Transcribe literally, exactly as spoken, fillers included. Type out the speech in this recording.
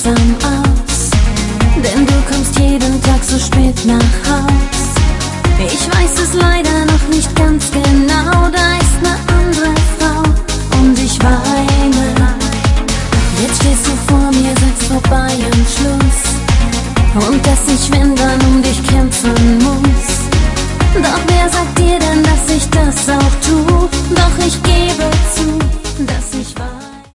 langsam aus, denn du kommst jeden Tag so spät nach Haus. Ich weiß es leider noch nicht ganz genau, da ist ne